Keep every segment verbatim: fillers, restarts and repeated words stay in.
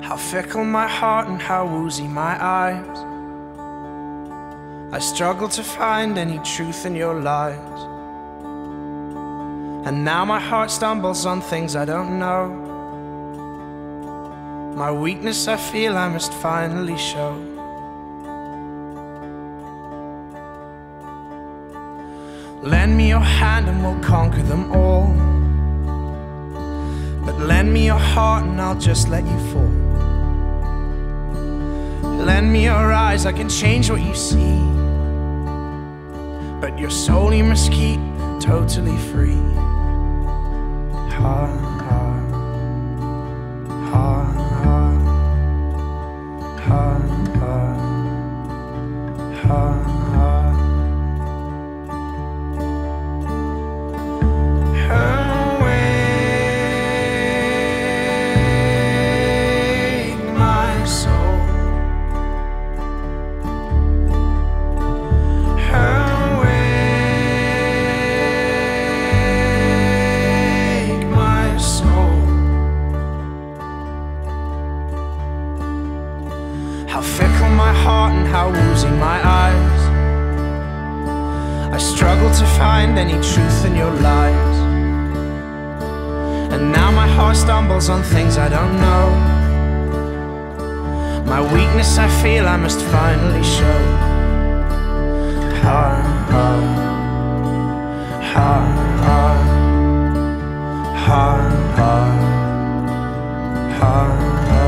How fickle my heart and how woozy my eyes. I struggle to find any truth in your lies. And now my heart stumbles on things I don't know. My weakness I feel I must finally show. Lend me your hand and we'll conquer them all. But lend me your heart and I'll just let you fall. Lend me your eyes, I can change what you see. But your soul you must keep totally free. Ha, ha, ha, ha, ha, ha, ha. How fickle my heart and how woozy my eyes. I struggle to find any truth in your lies. And now my heart stumbles on things I don't know. My weakness I feel I must finally show. Ha, ha, ha, ha, ha, ha, ha.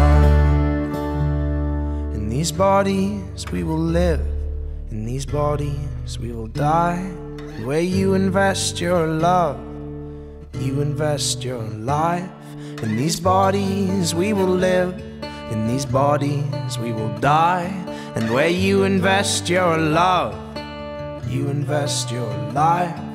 In these bodies we will live, in these bodies we will die. Where you invest your love, you invest your life. In these bodies we will live, in these bodies we will die. And where you invest your love, you invest your life.